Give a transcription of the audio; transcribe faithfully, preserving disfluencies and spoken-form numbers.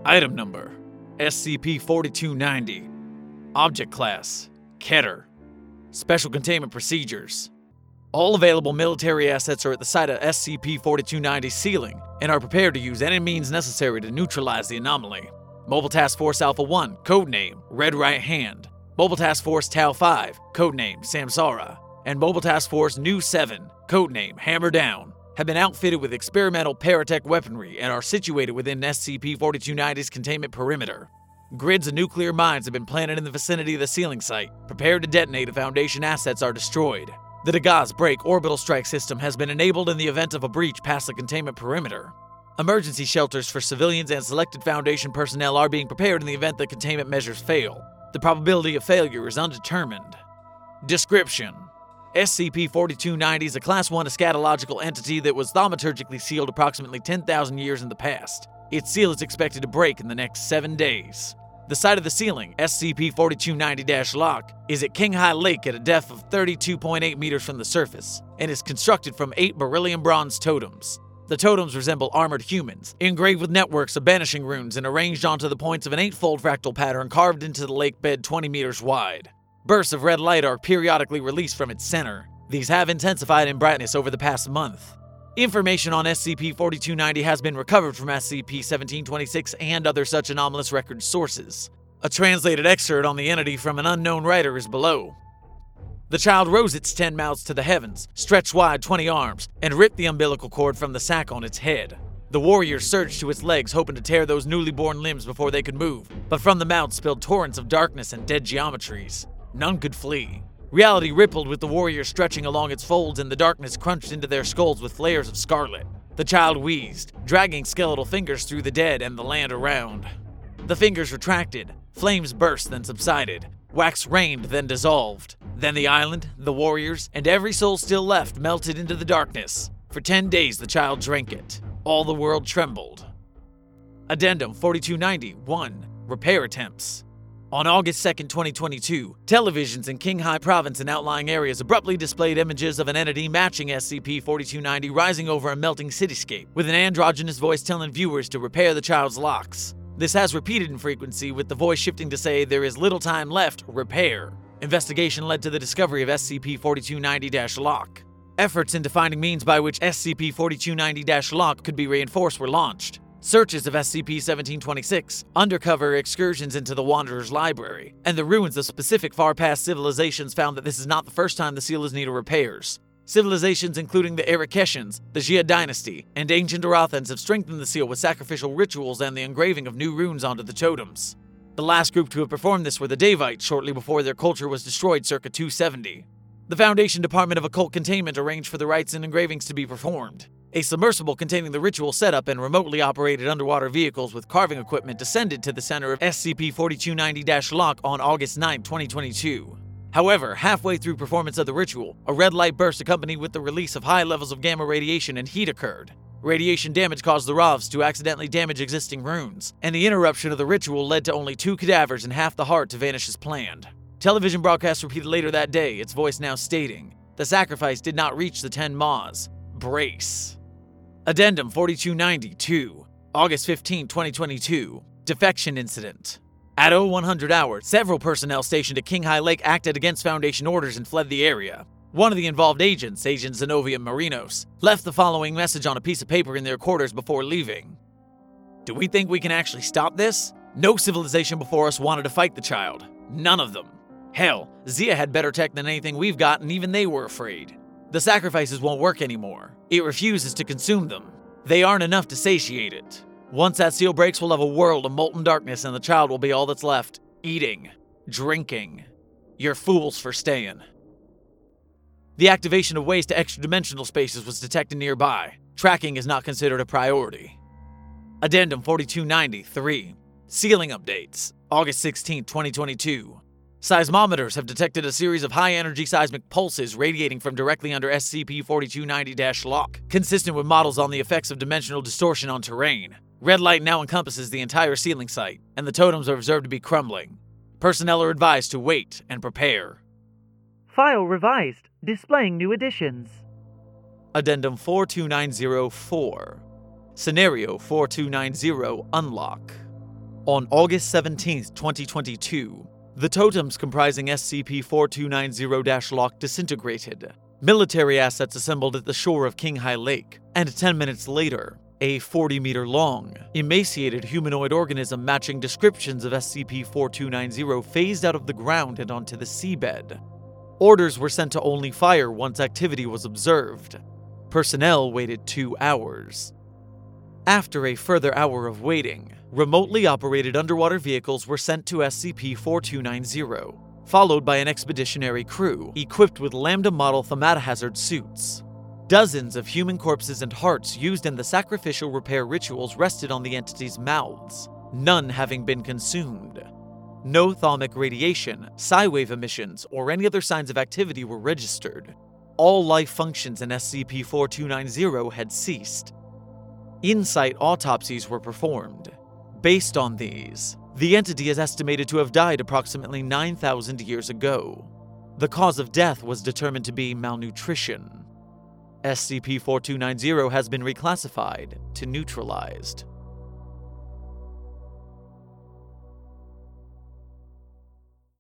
Item Number: S C P forty-two ninety. Object Class: Keter. Special Containment Procedures: all available military assets are at the site of S C P forty-two ninety's ceiling and are prepared to use any means necessary to neutralize the anomaly. Mobile Task Force Alpha one, codename Red Right Hand. Mobile Task Force Tau five, codename Samsara. And Mobile Task Force Nu seven, codename Hammer Down, have been outfitted with experimental paratech weaponry and are situated within S C P forty-two ninety's containment perimeter. Grids of nuclear mines have been planted in the vicinity of the ceiling site, prepared to detonate if Foundation assets are destroyed. The Dagaz Break orbital strike system has been enabled in the event of a breach past the containment perimeter. Emergency shelters for civilians and selected Foundation personnel are being prepared in the event that containment measures fail. The probability of failure is undetermined. Description: S C P forty-two ninety is a Class one eschatological entity that was thaumaturgically sealed approximately ten thousand years in the past. Its seal is expected to break in the next seven days. The site of the ceiling, S C P forty-two ninety-Lock, is at King High Lake at a depth of thirty-two point eight meters from the surface, and is constructed from eight beryllium bronze totems. The totems resemble armored humans, engraved with networks of banishing runes and arranged onto the points of an eight-fold fractal pattern carved into the lake bed twenty meters wide. Bursts of red light are periodically released from its center. These have intensified in brightness over the past month. Information on S C P forty-two ninety has been recovered from S C P seventeen twenty-six and other such anomalous record sources. A translated excerpt on the entity from an unknown writer is below. The child rose its ten mouths to the heavens, stretched wide twenty arms, and ripped the umbilical cord from the sack on its head. The warrior surged to its legs, hoping to tear those newly born limbs before they could move, but from the mouth spilled torrents of darkness and dead geometries. None could flee. Reality rippled with the warrior stretching along its folds, and the darkness crunched into their skulls with flares of scarlet. The child wheezed, dragging skeletal fingers through the dead and the land around. The fingers retracted, flames burst then subsided, wax rained then dissolved. Then the island, the warriors, and every soul still left melted into the darkness. For ten days the child drank it. All the world trembled. Addendum forty-two ninety one. Repair Attempts. On August second, twenty twenty-two, televisions in Qinghai Province and outlying areas abruptly displayed images of an entity matching S C P forty-two ninety rising over a melting cityscape, with an androgynous voice telling viewers to repair the child's locks. This has repeated in frequency, with the voice shifting to say, "There is little time left, repair." Investigation led to the discovery of S C P forty-two ninety-Lock. Efforts into finding means by which S C P forty-two ninety-Lock could be reinforced were launched. Searches of S C P seventeen twenty-six, undercover excursions into the Wanderer's Library, and the ruins of specific far-past civilizations found that this is not the first time the seal is needed repairs. Civilizations including the Arakeshans, the Jia dynasty, and ancient Arathans have strengthened the seal with sacrificial rituals and the engraving of new runes onto the totems. The last group to have performed this were the Davites shortly before their culture was destroyed circa two seventy. The Foundation Department of Occult Containment arranged for the rites and engravings to be performed. A submersible containing the ritual setup and remotely operated underwater vehicles with carving equipment descended to the center of S C P forty-two ninety-Lock on August ninth, twenty twenty-two. However, halfway through performance of the ritual, a red light burst accompanied with the release of high levels of gamma radiation and heat occurred. Radiation damage caused the Ravs to accidentally damage existing runes, and the interruption of the ritual led to only two cadavers and half the heart to vanish as planned. Television broadcasts repeated later that day, its voice now stating, "The sacrifice did not reach the ten Maws. Brace." Addendum forty-two ninety-two. August fifteenth, twenty twenty-two. Defection Incident. At oh one hundred hour, several personnel stationed at Qinghai Lake acted against Foundation orders and fled the area. One of the involved agents, Agent Zenobia Marinos, left the following message on a piece of paper in their quarters before leaving. "Do we think we can actually stop this? No civilization before us wanted to fight the child. None of them. Hell, Zia had better tech than anything we've got, and even they were afraid. The sacrifices won't work anymore. It refuses to consume them. They aren't enough to satiate it. Once that seal breaks, we'll have a world of molten darkness, and the child will be all that's left. Eating. Drinking. You're fools for staying." The activation of ways to extra-dimensional spaces was detected nearby. Tracking is not considered a priority. Addendum forty-two ninety-three. Sealing Updates. August sixteenth, twenty twenty-two. Seismometers have detected a series of high-energy seismic pulses radiating from directly under S C P forty-two ninety-Lock, consistent with models on the effects of dimensional distortion on terrain. Red light now encompasses the entire ceiling site, and the totems are observed to be crumbling. Personnel are advised to wait and prepare. File revised, displaying new additions. Addendum forty-two ninety-four. Scenario forty-two ninety Unlock. On August seventeenth, twenty twenty-two, the totems comprising S C P forty-two ninety Lock disintegrated. Military assets assembled at the shore of Qinghai Lake, and ten minutes later, a forty-meter-long, emaciated humanoid organism matching descriptions of S C P forty-two ninety phased out of the ground and onto the seabed. Orders were sent to only fire once activity was observed. Personnel waited two hours. After a further hour of waiting, remotely operated underwater vehicles were sent to S C P forty-two ninety, followed by an expeditionary crew equipped with Lambda model thermatohazard suits. Dozens of human corpses and hearts used in the sacrificial repair rituals rested on the entity's mouths, none having been consumed. No thalamic radiation, psi-wave emissions, or any other signs of activity were registered. All life functions in S C P forty-two ninety had ceased. In-site autopsies were performed. Based on these, the entity is estimated to have died approximately nine thousand years ago. The cause of death was determined to be malnutrition. S C P forty-two ninety has been reclassified to neutralized.